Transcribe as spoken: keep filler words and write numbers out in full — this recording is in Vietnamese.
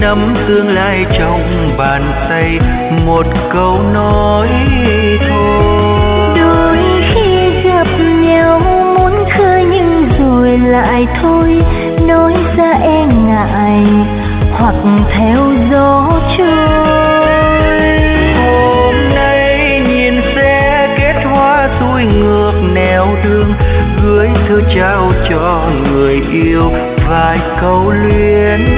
nắm tương lai trong bàn tay, một câu nói thôi. Đôi khi gặp nhau muốn khơi nhưng rồi lại thôi, nói ra e ngại hoặc theo gió trôi. Hôm nay nhìn sẽ kết hoa xuôi ngược nẻo đường, gửi thư trao cho người yêu vài câu luyến